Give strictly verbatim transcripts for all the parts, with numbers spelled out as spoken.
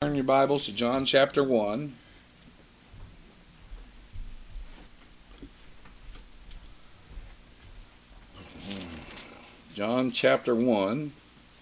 turn your Bibles to John chapter one. John chapter one,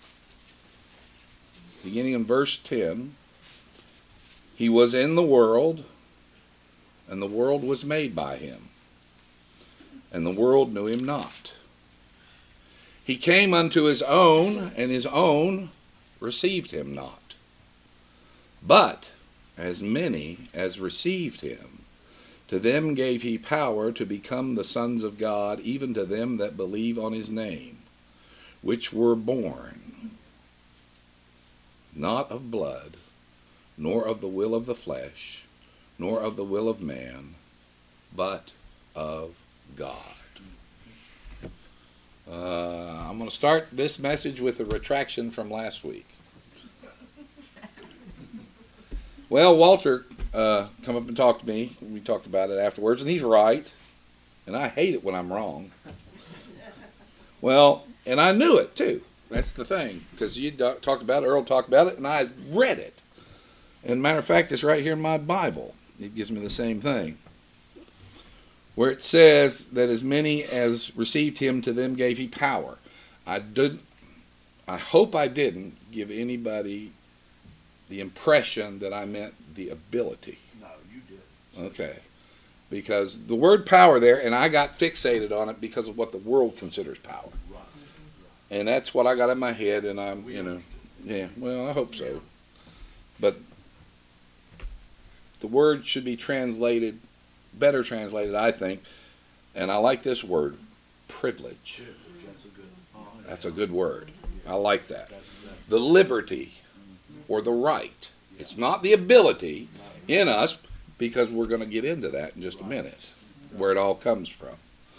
beginning in verse ten. He was in the world, and the world was made by him, and the world knew him not. He came unto his own, and his own received him not. But as many as received him, to them gave he power to become the sons of God, even to them that believe on his name, which were born not of blood, nor of the will of the flesh, nor of the will of man, but of God. Uh, I'm going to start this message with a retraction from last week. Well, Walter uh, come up and talked to me. We talked about it afterwards, and he's right. And I hate it when I'm wrong. Well, and I knew it too. That's the thing, because you talked about it, Earl talked about it, and I read it. And matter of fact, it's right here in my Bible. It gives me the same thing, where it says that as many as received him, to them gave he power. I did. I hope I didn't give anybody the impression that I meant the ability. No, you did. Okay. Because the word power there, and I got fixated on it because of what the world considers power. Right. And that's what I got in my head, and I'm, you know, yeah, well, I hope so. But the word should be translated, better translated, I think, and I like this word, privilege. That's a good, uh, That's a good word. I like that. The liberty or the right. It's not the ability in us, because we're going to get into that in just a minute, where it all comes from.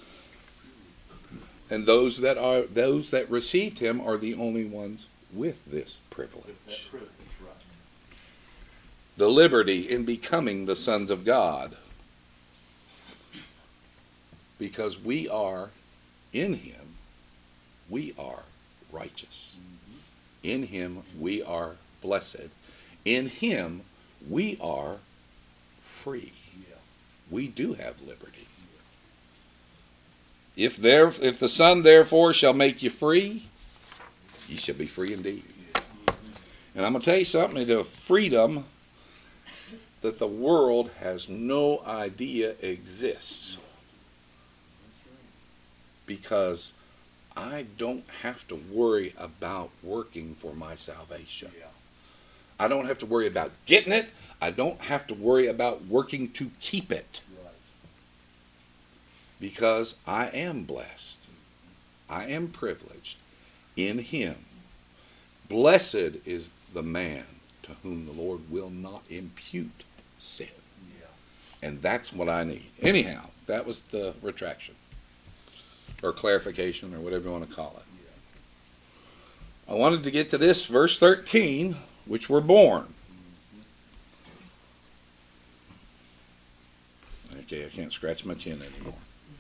And those that are those that received him are the only ones with this privilege. The liberty in becoming the sons of God. Because we are in him, we are righteous. In him we are blessed. In him we are free. We do have liberty. If there, if the Son therefore shall make you free, ye shall be free indeed. And I'm going to tell you something, the freedom that the world has no idea exists. Because I don't have to worry about working for my salvation. I don't have to worry about getting it. I don't have to worry about working to keep it. Because I am blessed. I am privileged in him. Blessed is the man to whom the Lord will not impute sin. And that's what I need. Anyhow, that was the retraction. Or clarification, or whatever you want to call it. I wanted to get to this, verse thirteen, which were born. Okay, I can't scratch my chin anymore.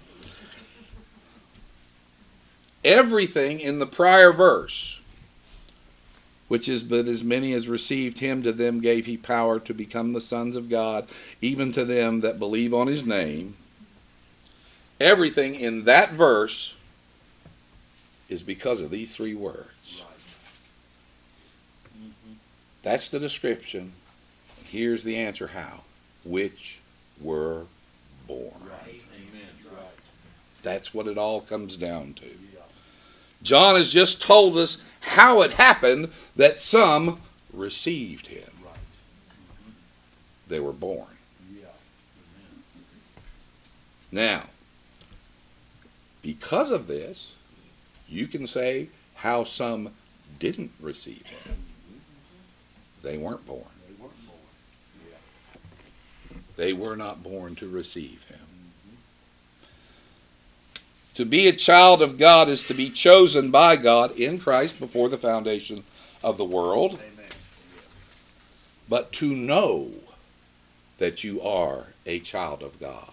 Everything in the prior verse, which is, but as many as received him, to them gave he power to become the sons of God, even to them that believe on his name. Everything in that verse is because of these three words. That's the description. Here's the answer how. Which were born. Right. Amen. Right. That's what it all comes down to. Yeah. John has just told us how it happened that some received him. Right. Mm-hmm. They were born. Yeah. Now, because of this, you can say how some didn't receive him. They weren't born. They weren't born. Yeah. They were not born to receive him. Mm-hmm. To be a child of God is to be chosen by God in Christ before the foundation of the world. Amen. But to know that you are a child of God,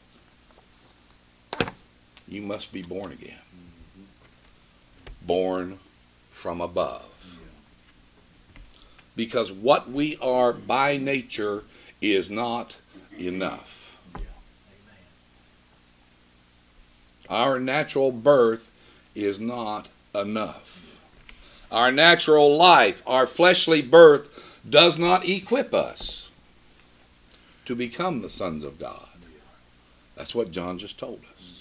you must be born again. Mm-hmm. Born from above. because what we are by nature is not enough. Yeah. Our natural birth is not enough. Our natural life, our fleshly birth, does not equip us to become the sons of God. That's what John just told us.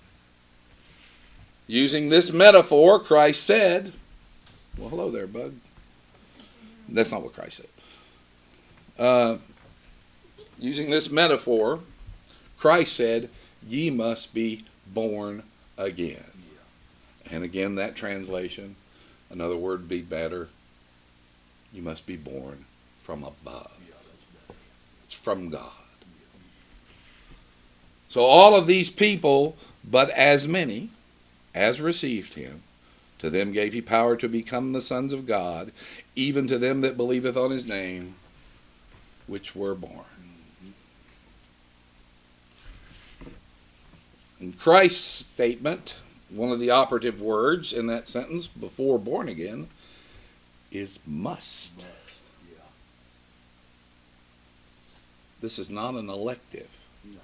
Using this metaphor, Christ said, well, hello there, bud. That's not what Christ said. Uh, using this metaphor, Christ said, ye must be born again. And again, that translation, another word would be better. You must be born from above. It's from God. So all of these people, but as many as received him, to them gave he power to become the sons of God, even to them that believeth on his name, which were born. In Christ's statement, one of the operative words in that sentence before born again is must. Yeah. This is not an elective. No.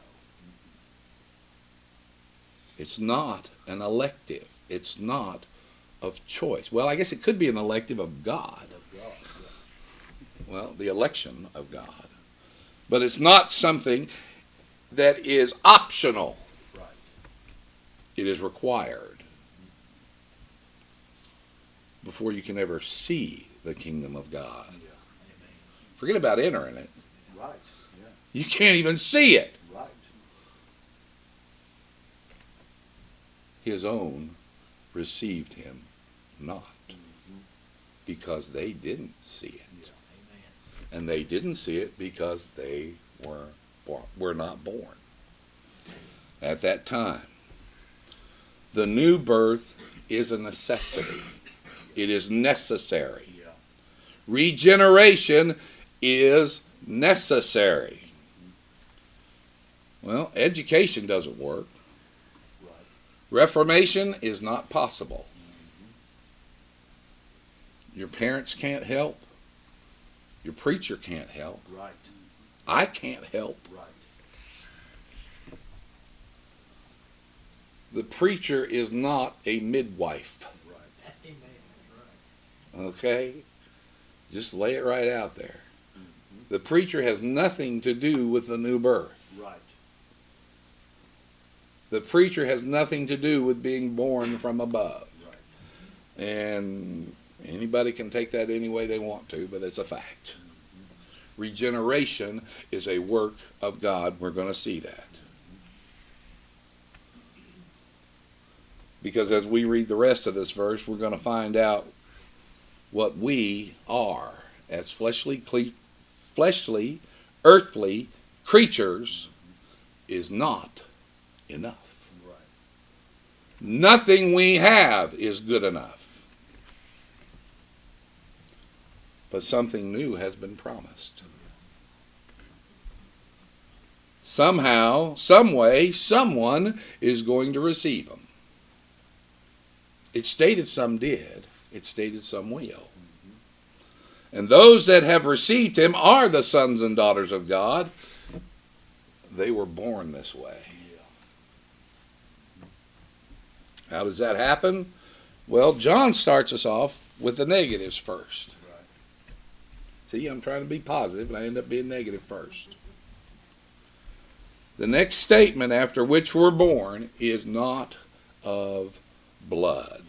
It's not an elective. It's not of choice. Well, I guess it could be an elective of God. Of God, yeah. Well, the election of God. But it's not something that is optional. Right. It is required before you can ever see the kingdom of God. Yeah. Forget about entering it. Right. Yeah. You can't even see it. Right. His own received him not, Mm-hmm. because they didn't see it. Yeah. And they didn't see it because they were born, were not born at that time. The new birth is a necessity. It is necessary. Yeah. Regeneration is necessary. Well, education doesn't work. Right. Reformation is not possible. Your parents can't help. Your preacher can't help. Right. I can't help. Right. The preacher is not a midwife. Right. Amen. Okay? Just lay it right out there. Mm-hmm. The preacher has nothing to do with the new birth. Right. The preacher has nothing to do with being born from above. Right. And anybody can take that any way they want to, but it's a fact. Regeneration is a work of God. We're going to see that. Because as we read the rest of this verse, we're going to find out what we are as fleshly, cle- fleshly, earthly creatures is not enough. Right. Nothing we have is good enough. But something new has been promised. Somehow, some way, someone is going to receive them. It stated some did. It stated some will. And those that have received him are the sons and daughters of God. They were born this way. Yeah. How does that happen? Well, John starts us off with the negatives first. Right. See, I'm trying to be positive, and I end up being negative first. The next statement after which we're born is not of blood.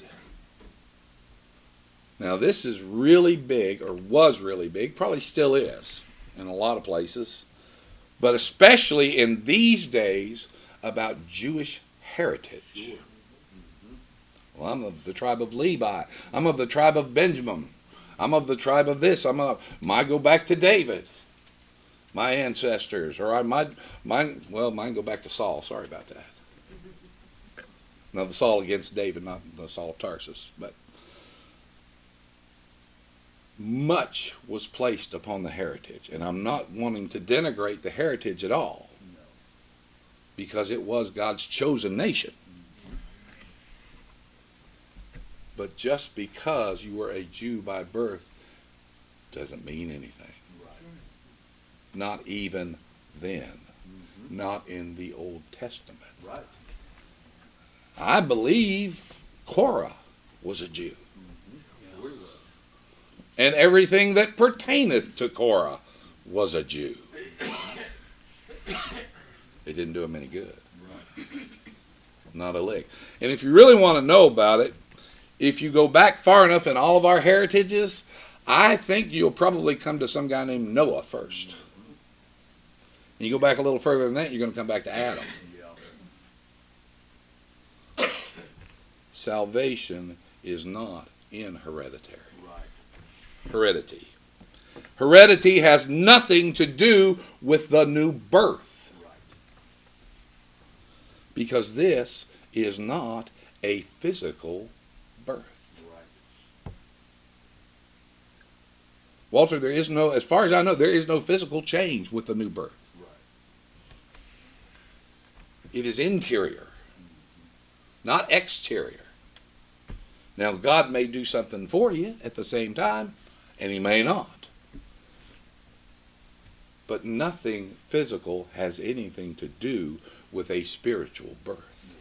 Now, this is really big, or was really big, probably still is in a lot of places, but especially in these days about Jewish heritage. Sure. Mm-hmm. Well, I'm of the tribe of Levi. I'm of the tribe of Benjamin. I'm of the tribe of this. I'm of, I go back to David, my ancestors, or I might, mine, well, mine go back to Saul. Sorry about that. No, the Saul against David, not the Saul of Tarsus. But much was placed upon the heritage, and I'm not wanting to denigrate the heritage at all, No. because it was God's chosen nation. But just because you were a Jew by birth doesn't mean anything. Right. Not even then. Mm-hmm. Not in the Old Testament. Right. I believe Korah was a Jew. Mm-hmm. Sure was. And everything that pertaineth to Korah was a Jew. It didn't do him any good. Right. Not a lick. And if you really want to know about it, if you go back far enough in all of our heritages, I think you'll probably come to some guy named Noah first. And you go back a little further than that, you're going to come back to Adam. Yeah. Salvation is not in hereditary. Right. Heredity. Heredity has nothing to do with the new birth. Right. Because this is not a physical birth. Right. Walter, there is no, as far as I know, there is no physical change with the new birth. Right. It is interior, not exterior. Now, God may do something for you at the same time, and he may not. But nothing physical has anything to do with a spiritual birth.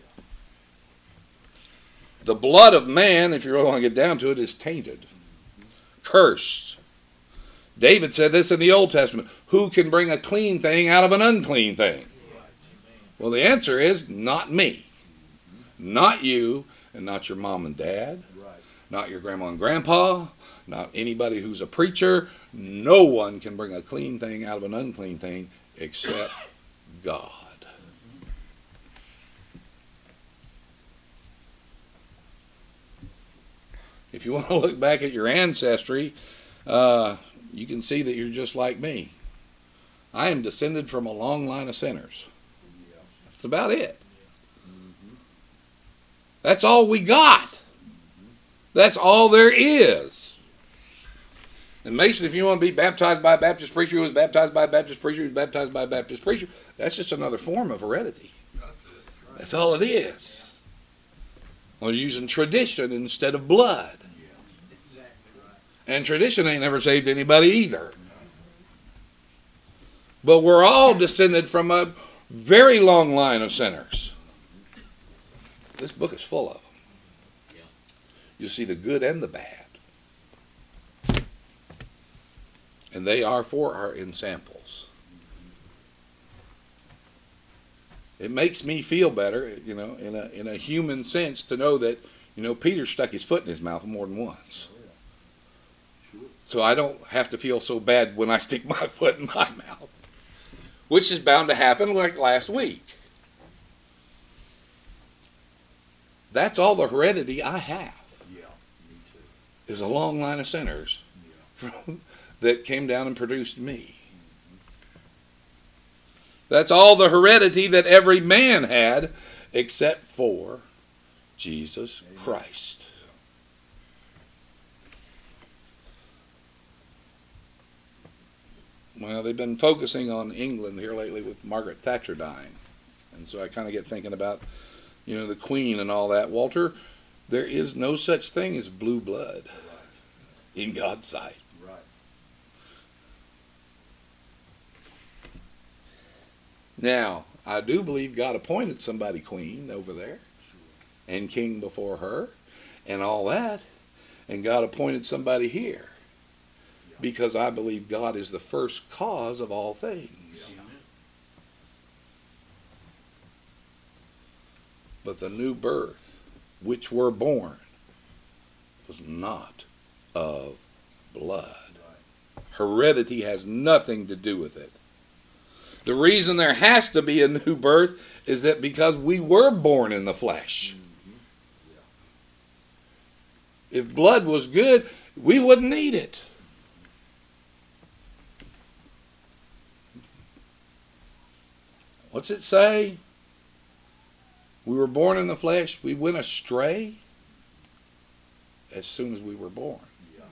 The blood of man, if you really want to get down to it, is tainted, cursed. David said this in the Old Testament, who can bring a clean thing out of an unclean thing? Well, the answer is not me, not you, and not your mom and dad, Right. not your grandma and grandpa, not anybody who's a preacher. No one can bring a clean thing out of an unclean thing except God. If you want to look back at your ancestry, uh, you can see that you're just like me. I am descended from a long line of sinners. Yeah. That's about it. Mm-hmm. That's all we got. That's all there is. And Mason, if you want to be baptized by a Baptist preacher who was baptized by a Baptist preacher who was baptized by a Baptist preacher, that's just another form of heredity. That's all it is. We're using tradition instead of blood. Exactly right. And tradition ain't never saved anybody either. But we're all descended from a very long line of sinners. This book is full of them. Yeah. You see the good and the bad. And they are for our ensamples. It makes me feel better, you know, in a in a human sense, to know that, you know, Peter stuck his foot in his mouth more than once. Sure. So I don't have to feel so bad when I stick my foot in my mouth, which is bound to happen like last week. That's all the heredity I have, Yeah. Me too. is a long line of sinners Yeah. from, that came down and produced me. That's all the heredity that every man had except for Jesus Amen. Christ. Well, they've been focusing on England here lately with Margaret Thatcher dying. And so I kind of get thinking about, you know, the Queen and all that. Walter, there is no such thing as blue blood Right. in God's sight. Right. Now, I do believe God appointed somebody queen over there Sure. and king before her and all that. And God appointed somebody here Yeah. because I believe God is the first cause of all things. Yeah. But the new birth, which were born, was not of blood. Right. Heredity has nothing to do with it. The reason there has to be a new birth is that because we were born in the flesh. Mm-hmm. If blood was good, we wouldn't need it. What's it say? We were born in the flesh. We went astray as soon as we were born. Yeah.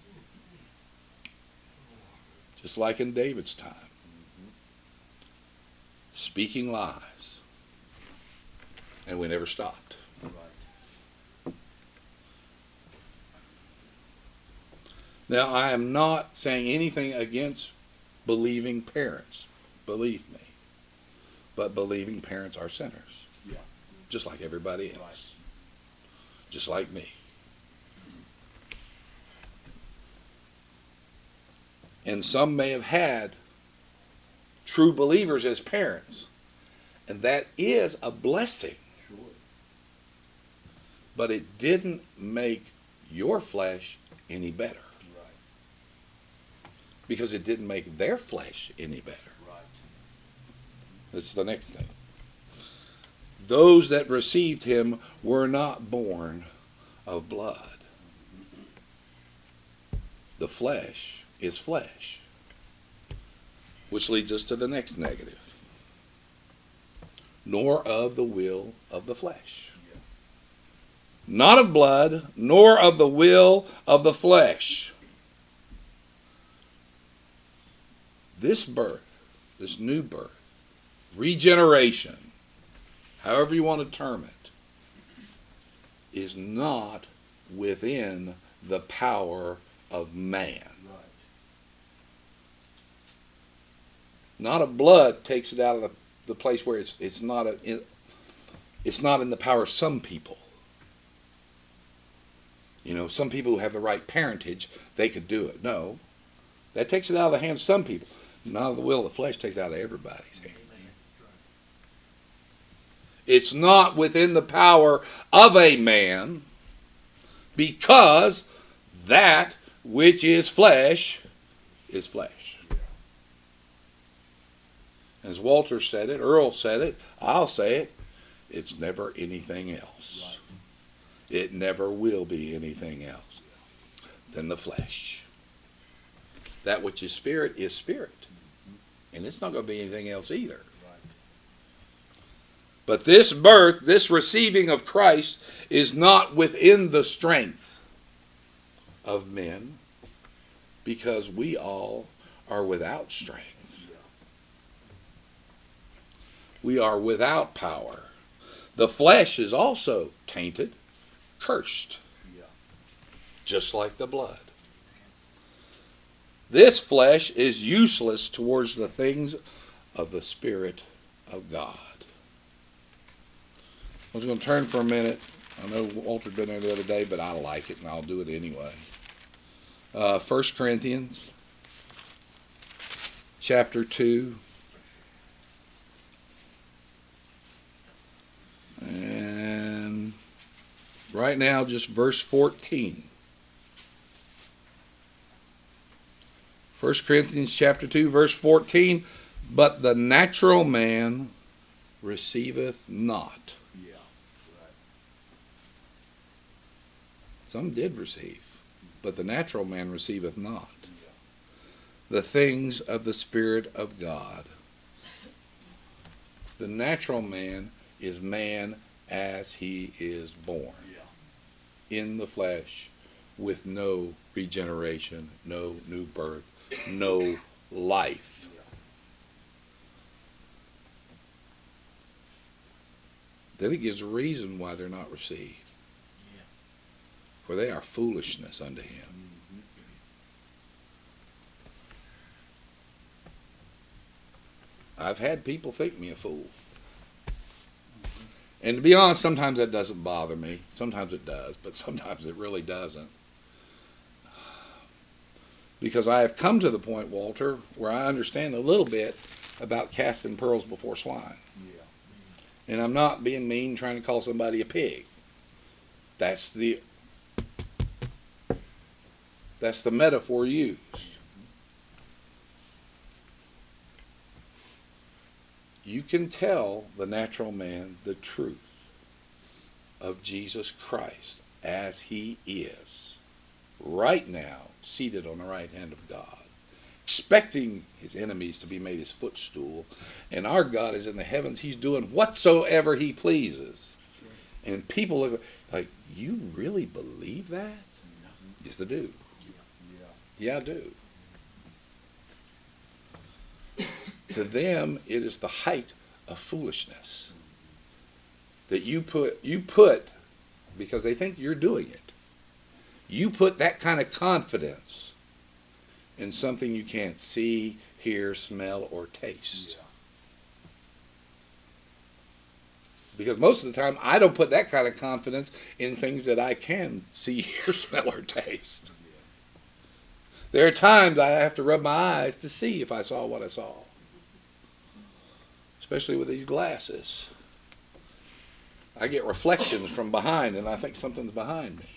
Just like in David's time. Mm-hmm. Speaking lies. And we never stopped. Right. Now, I am not saying anything against believing parents. Believe me. But believing parents are sinners. Yeah. Just like everybody else. Right. Just like me. And some may have had true believers as parents. And that is a blessing. Sure. But it didn't make your flesh any better. Right. Because it didn't make their flesh any better. Right. That's the next thing. Those that received him were not born of blood. The flesh is flesh. Which leads us to the next negative. Nor of the will of the flesh. Yeah. Not of blood, nor of the will of the flesh. This birth, this new birth, regeneration, however you want to term it, is not within the power of man. Right. Not of blood takes it out of the, the place where it's it's not a, it, it's not in the power of some people. You know, some people who have the right parentage, they could do it. No, that takes it out of the hands of some people. Not of the will of the flesh takes it out of everybody's hands. It's not within the power of a man, because that which is flesh is flesh. As Walter said it, Earl said it, I'll say it, it's never anything else. It never will be anything else than the flesh. That which is spirit is spirit. And it's not going to be anything else either. But this birth, this receiving of Christ, is not within the strength of men, because we all are without strength. We are without power. The flesh is also tainted, cursed, just like the blood. This flesh is useless towards the things of the Spirit of God. I was going to turn for a minute. I know Walter'd been there the other day, but I like it, and I'll do it anyway. Uh, First Corinthians, chapter two. And right now, just verse fourteen. First Corinthians chapter two, verse fourteen. But the natural man receiveth not. Yeah. Right. Some did receive, but the natural man receiveth not Yeah. the things of the Spirit of God. The natural man is man as he is born, Yeah. in the flesh, with no regeneration, no new birth, no life. Yeah. Then it gives a reason why they're not received. Yeah. For they are foolishness unto him. Mm-hmm. I've had people think me a fool. And to be honest, sometimes that doesn't bother me. Sometimes it does, but sometimes it really doesn't. Because I have come to the point, Walter, where I understand a little bit about casting pearls before swine. Yeah. And I'm not being mean trying to call somebody a pig. That's the that's the metaphor used. You can tell the natural man the truth of Jesus Christ as he is, right now, seated on the right hand of God, expecting his enemies to be made his footstool, and our God is in the heavens. He's doing whatsoever he pleases. And people are like, you really believe that? Yes, I do. Yeah. Yeah, I do. To them, it is the height of foolishness that you put, you put, because they think you're doing it, you put that kind of confidence in something you can't see, hear, smell, or taste. Yeah. Because most of the time, I don't put that kind of confidence in things that I can see, hear, smell, or taste. There are times I have to rub my eyes to see if I saw what I saw. Especially with these glasses. I get reflections from behind and I think something's behind me.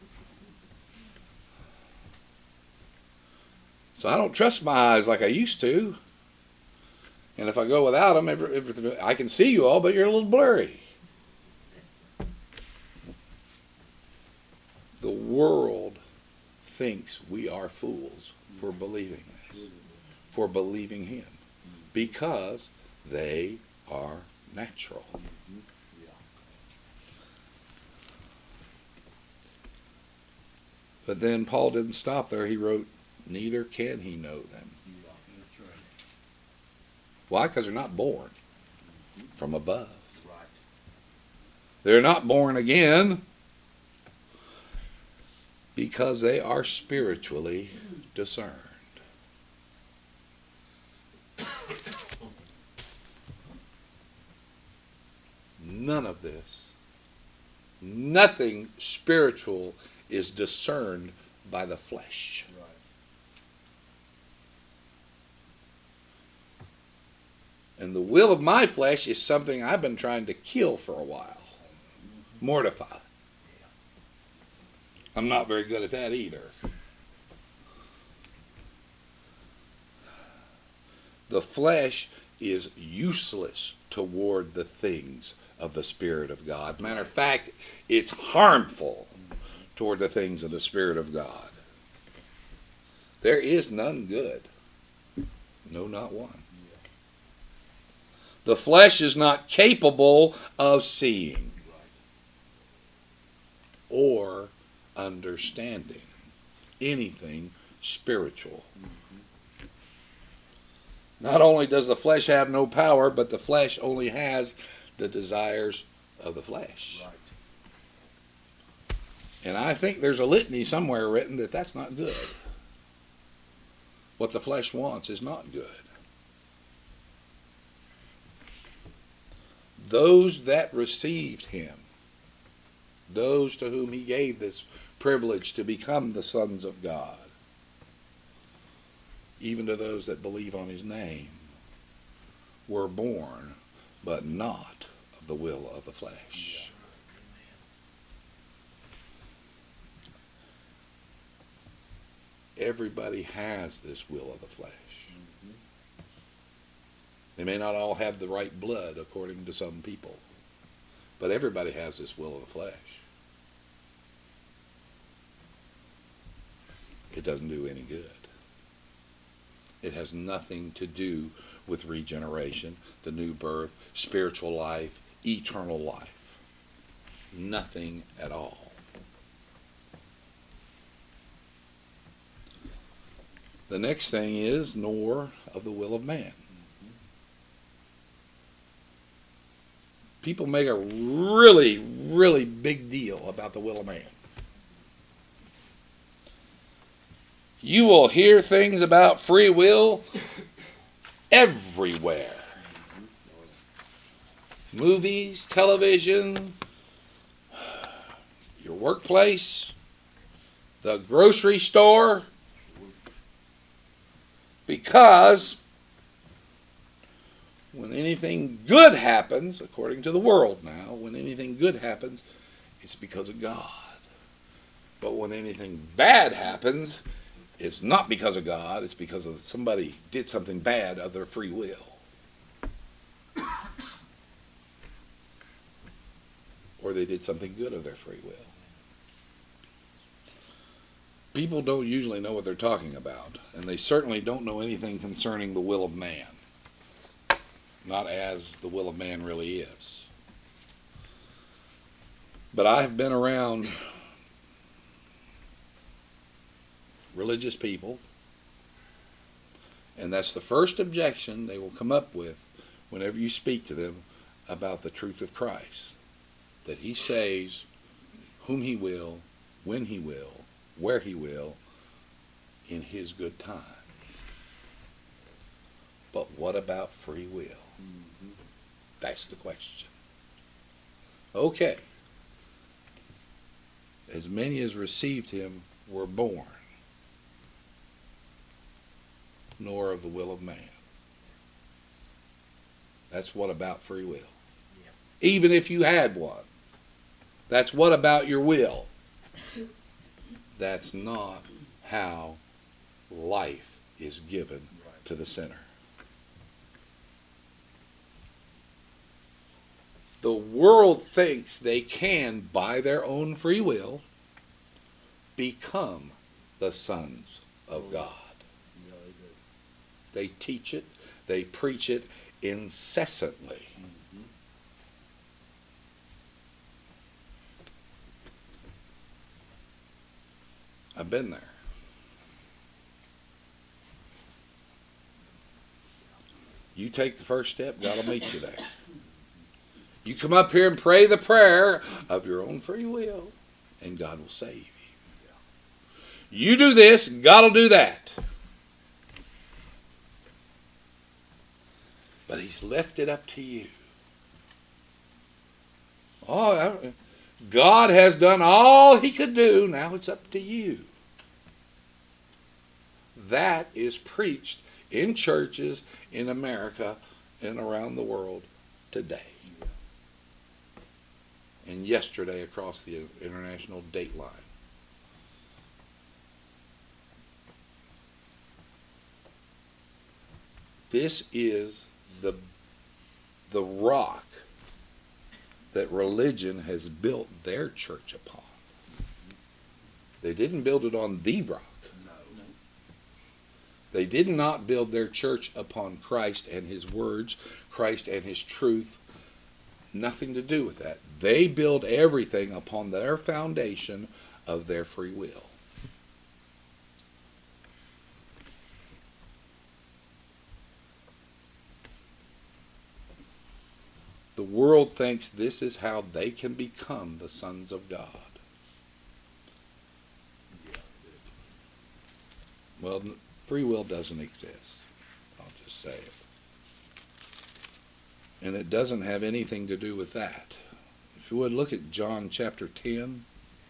So I don't trust my eyes like I used to. And if I go without them, every, every, I can see you all, but you're a little blurry. The world thinks we are fools for believing this, for believing him, because they are natural. But then Paul didn't stop there. He wrote, neither can he know them. That's right. Why? Because they're not born from above. Right. They're not born again because they are spiritually discerned. None of this, nothing spiritual is discerned by the flesh. Right. And the will of my flesh is something I've been trying to kill for a while. Mortify. I'm not very good at that either. The flesh is useless toward the things of the Spirit of God. Matter of fact, it's harmful toward the things of the Spirit of God. There is none good. No, not one. The flesh is not capable of seeing or understanding anything spiritual. Not only does the flesh have no power, but the flesh only has the desires of the flesh. Right. And I think there's a litany somewhere written that that's not good. What the flesh wants is not good. Those that received him, those to whom he gave this privilege to become the sons of God, even to those that believe on his name, were born, but not of the will of the flesh. Everybody has this will of the flesh. They may not all have the right blood according to some people, but everybody has this will of the flesh. It doesn't do any good. It has nothing to do with regeneration, the new birth, spiritual life, eternal life. Nothing at all. The next thing is, nor of the will of man. People make a really, really big deal about the will of man. You will hear things about free will everywhere. Movies, television, your workplace, the grocery store. Because when anything good happens, according to the world now, when anything good happens, it's because of God. But when anything bad happens, it's not because of God, it's because of somebody did something bad of their free will. Or they did something good of their free will. People don't usually know what they're talking about, and they certainly don't know anything concerning the will of man. Not as the will of man really is. But I've been around religious people, and that's the first objection they will come up with whenever you speak to them about the truth of Christ. That he saves whom he will, when he will, where he will. in his good time. But what about free will? Mm-hmm. That's the question. Okay. As many as received him were born, nor of the will of man. That's what about free will. Yep. Even if you had one. That's what about your will. That's not how life is given Right. to the sinner. The world thinks they can, by their own free will, become the sons of God. Yeah, they do. They teach it, they preach it incessantly. Mm-hmm. I've been there. You take the first step, God will meet you there. You come up here and pray the prayer of your own free will, and God will save you. You do this, God will do that. But he's left it up to you. Oh, God has done all he could do. Now it's up to you. That is preached in churches in America and around the world today. And yesterday across the international date line. This is the, the rock that religion has built their church upon. They didn't build it on the rock. No. They did not build their church upon Christ and his words, Christ and his truth. Nothing to do with that. They build everything upon their foundation of their free will. The world thinks this is how they can become the sons of God. Yeah, they do. Well, free will doesn't exist. I'll just say it. And it doesn't have anything to do with that. If you would look at John chapter ten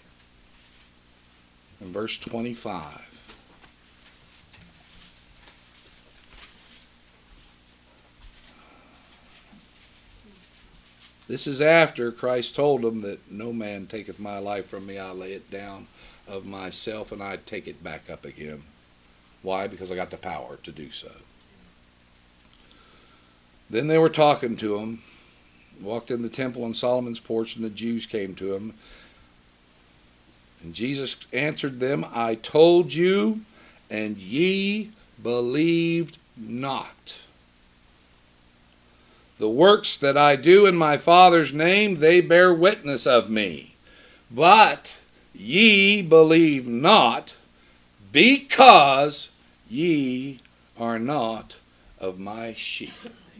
and verse twenty-five. This is after Christ told them that no man taketh my life from me, I lay it down of myself and I take it back up again. Why? Because I got the power to do so. Then they were talking to him, walked in the temple on Solomon's porch, and the Jews came to him. And Jesus answered them, I told you, and ye believed not. The works that I do in my Father's name, they bear witness of me. But ye believe not, because ye are not of my sheep.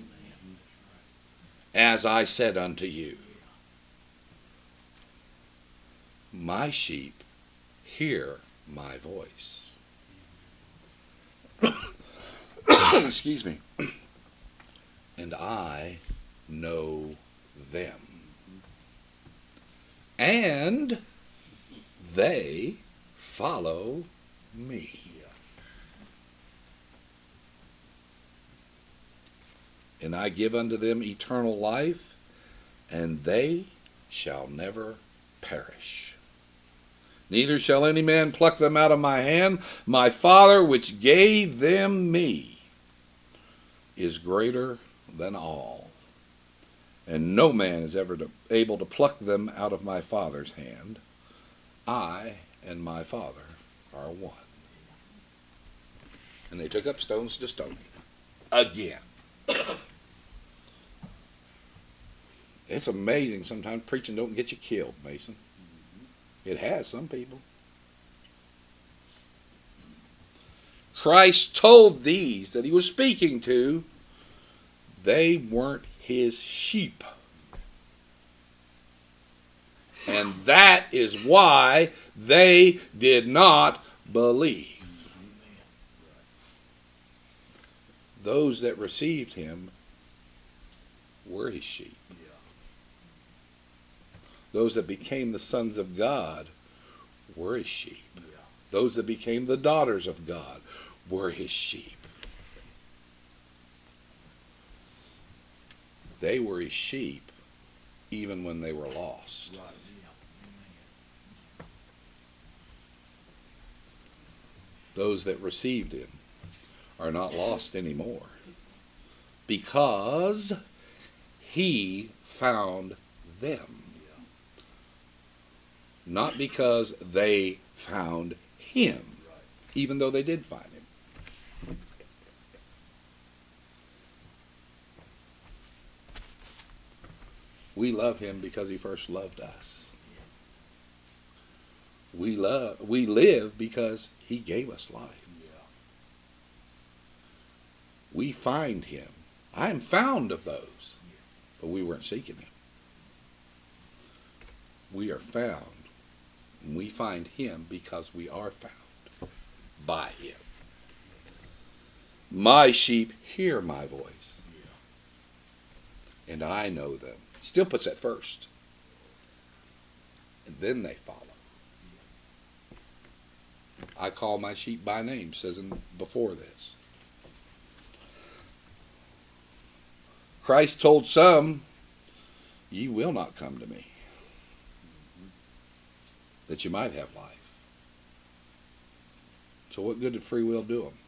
As I said unto you, my sheep hear my voice. Excuse me. And I know them. And they follow me. Yeah. And I give unto them eternal life, and they shall never perish. Neither shall any man pluck them out of my hand. My Father which gave them me is greater than all. And no man is ever to, able to pluck them out of my Father's hand. I and my Father are one. And they took up stones to stone him. Again. It's amazing sometimes preaching don't get you killed, Mason. It has some people. Christ told these that he was speaking to, they weren't his sheep. And that is why they did not believe. those that received him were his sheep. Yeah. Those that became the sons of God were his sheep. Yeah. Those that became the daughters of God were his sheep. They were his sheep even when they were lost. Right. Those that received him are not lost anymore because he found them. Yeah. Not because they found him, Right. even though they did find him. We love him because he first loved us. We love, we live because he gave us life. Yeah. We find him. I am found of those, but we weren't seeking him. We are found. And we find him because we are found by him. My sheep hear my voice, Yeah. and I know them. Still puts that first. And then they follow. I call my sheep by name, says in before this. Christ told some, ye will not come to me, that you might have life. So what good did free will do them?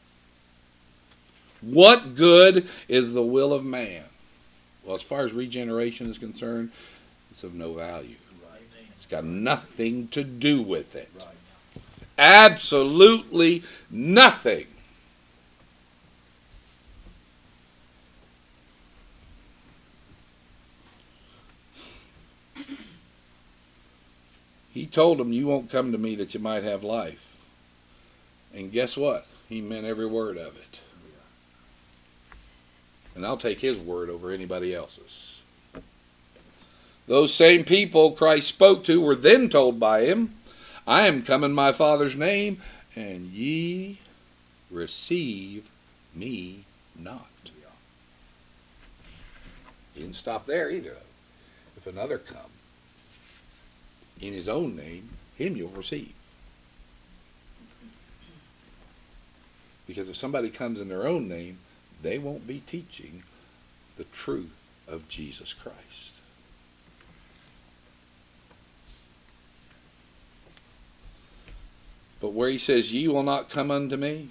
What good is the will of man? Well, as far as regeneration is concerned, it's of no value. Right. It's got nothing to do with it. Right. Absolutely nothing. He told them, you won't come to me that you might have life. And guess what? He meant every word of it. Yeah. And I'll take his word over anybody else's. Those same people Christ spoke to were then told by him, I am come in my Father's name, and ye receive me not. Yeah. He didn't stop there either. If another come in his own name, him you'll receive. Because if somebody comes in their own name, they won't be teaching the truth of Jesus Christ. But where he says, ye will not come unto me,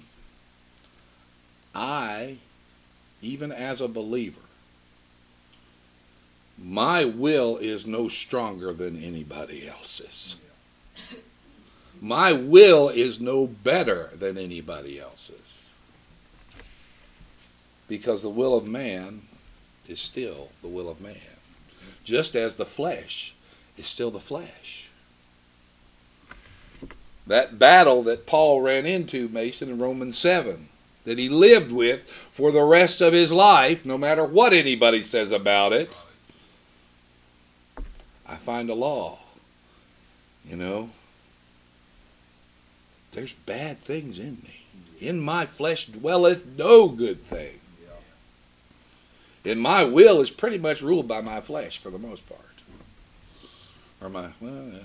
I, even as a believer, my will is no stronger than anybody else's. My will is no better than anybody else's. Because the will of man is still the will of man. Just as the flesh is still the flesh. That battle that Paul ran into, Mason, in Romans seven, that he lived with for the rest of his life, no matter what anybody says about it, I find a law. You know, there's bad things in me. In my flesh dwelleth no good thing. And my will is pretty much ruled by my flesh for the most part. Or my, well, yeah.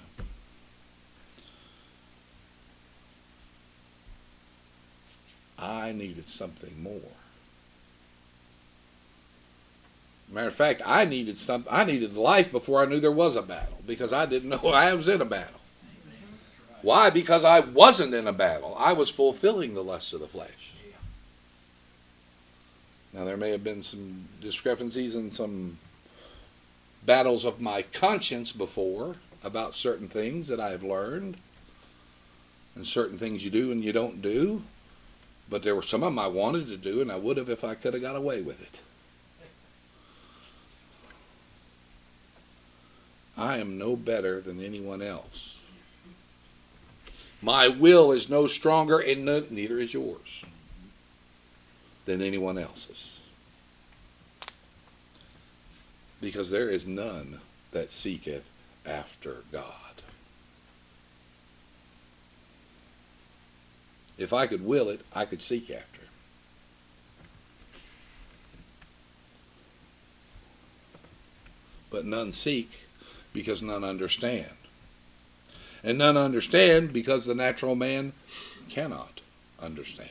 I needed something more. Matter of fact, I needed some. I needed life before I knew there was a battle, because I didn't know I was in a battle. Why? Because I wasn't in a battle. I was fulfilling the lusts of the flesh. Now, there may have been some discrepancies and some battles of my conscience before about certain things that I have learned, and certain things you do and you don't do. But there were some of them I wanted to do, and I would have if I could have got away with it. I am no better than anyone else. My will is no stronger, and no, neither is yours, than anyone else's. Because there is none that seeketh after God. If I could will it, I could seek after him. but none seek because none understand. And none understand because the natural man cannot understand.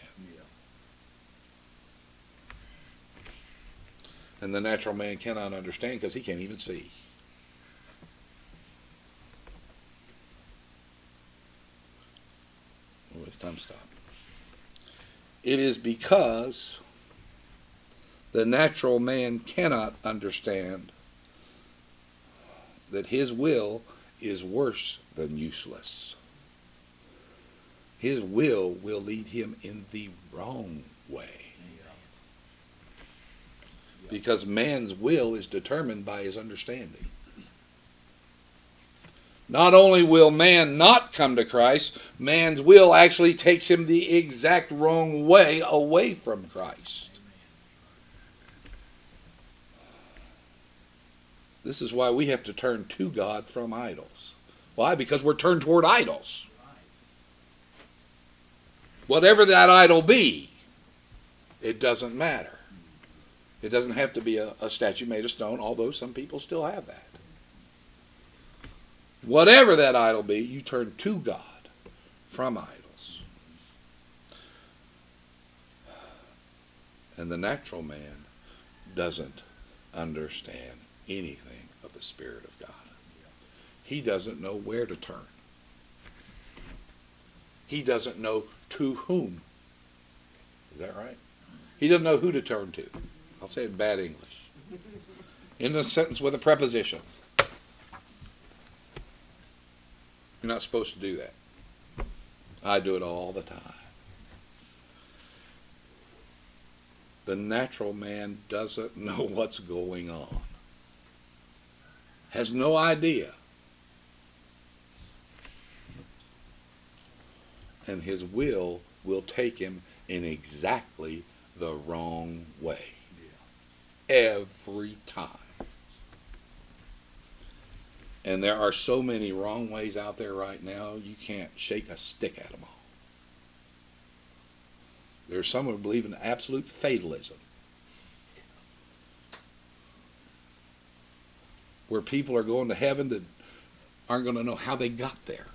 And the natural man cannot understand because he can't even see. Oh, it's time to stop. It is because the natural man cannot understand that his will is worse than useless. His will will lead him in the wrong way. Because man's will is determined by his understanding. Not only will man not come to Christ, man's will actually takes him the exact wrong way away from Christ. This is why we have to turn to God from idols. Why? Because we're turned toward idols. Whatever that idol be, it doesn't matter. It doesn't have to be a, a statue made of stone, although some people still have that. Whatever that idol be, you turn to God from idols. And the natural man doesn't understand anything of the Spirit of God. He doesn't know where to turn. He doesn't know to whom. Is that right? He doesn't know who to turn to. I'll say it in bad English. In a sentence with a preposition. You're not supposed to do that. I do it all the time. The natural man doesn't know what's going on. Has no idea. And his will will take him in exactly the wrong way. Every time. And there are so many wrong ways out there right now, you can't shake a stick at them all. There's some who believe in absolute fatalism, where people are going to heaven that aren't going to know how they got there.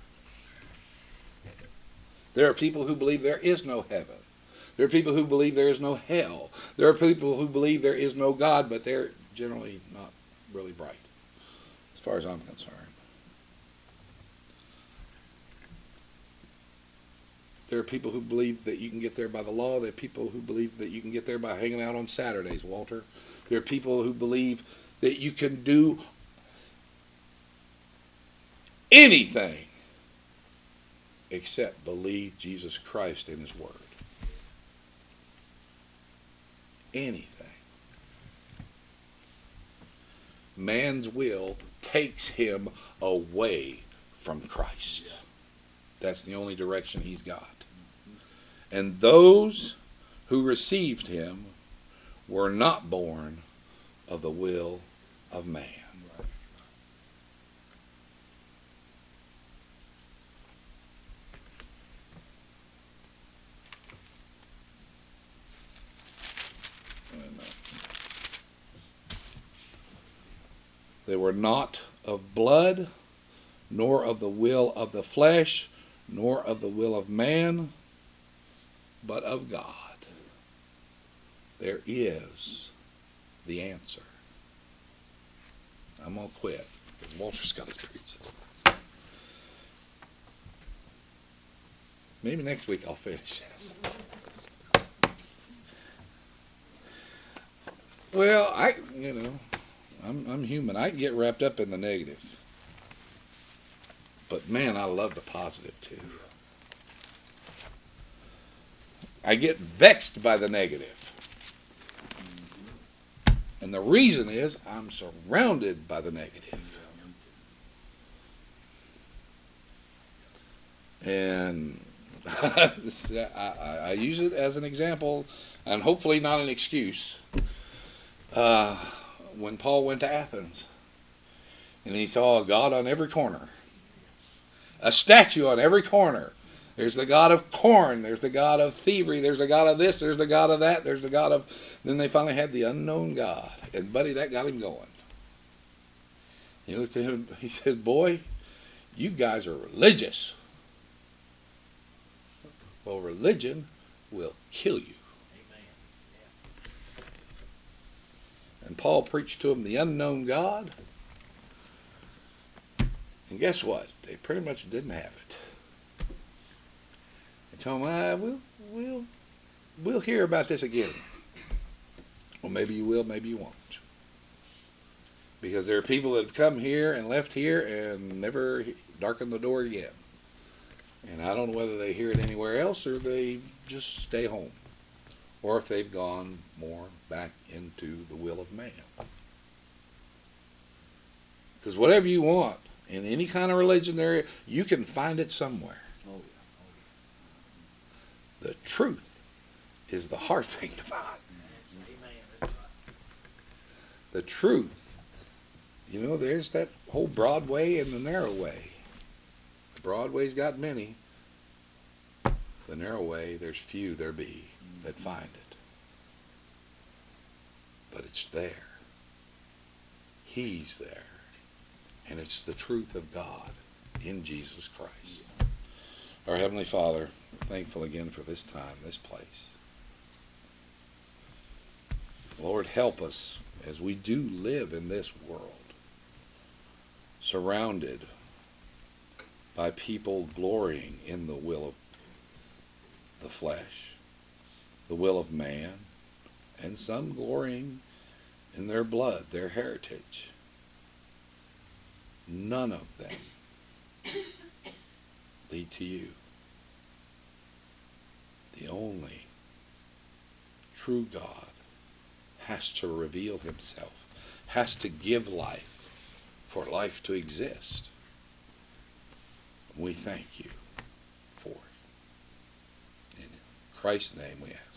There are people who believe there is no heaven. There are people who believe there is no hell. There are people who believe there is no God, but they're generally not really bright, as far as I'm concerned. There are people who believe that you can get there by the law. There are people who believe that you can get there by hanging out on Saturdays, Walter. There are people who believe that you can do anything except believe Jesus Christ in His Word. Anything. Man's will takes him away from Christ. That's the only direction he's got. And those who received him were not born of the will of man. They were not of blood, nor of the will of the flesh, nor of the will of man, but of God. There is the answer. I'm going to quit, because Walter's got to preach. Maybe next week I'll finish this. Well, I, you know, I'm, I'm human. I get wrapped up in the negative. But man, I love the positive too. I get vexed by the negative. And the reason is I'm surrounded by the negative. And I, I, I use it as an example, and hopefully not an excuse. Uh, when Paul went to Athens, and he saw a god on every corner. A statue on every corner. There's the god of corn. There's the god of thievery. There's the god of this. There's the god of that. There's the god of... Then they finally had the unknown God. And buddy, that got him going. He looked at him, he said, boy, you guys are religious. Well, religion will kill you. Amen. And Paul preached to him the unknown God. And guess what? They pretty much didn't have it. They told him, ah, we'll, we'll, we'll hear about this again. Well, maybe you will, maybe you won't. Because there are people that have come here and left here and never darkened the door again. And I don't know whether they hear it anywhere else or they just stay home. Or if they've gone more back into the will of man. Because whatever you want in any kind of religion there, you can find it somewhere. Oh, yeah. The truth is the hard thing to find. Amen. That's right. The truth. You know, there's that whole broad way and the narrow way. The broad way's got many. The narrow way, there's few there be that find it. But it's there. He's there. And it's the truth of God in Jesus Christ. Our Heavenly Father, thankful again for this time, this place. Lord, help us as we do live in this world, surrounded by people glorying in the will of the flesh, the will of man, and some glorying in their blood, their heritage. None of them lead to you. The only true God has to reveal himself, has to give life for life to exist. We thank you for it. In Christ's name we ask.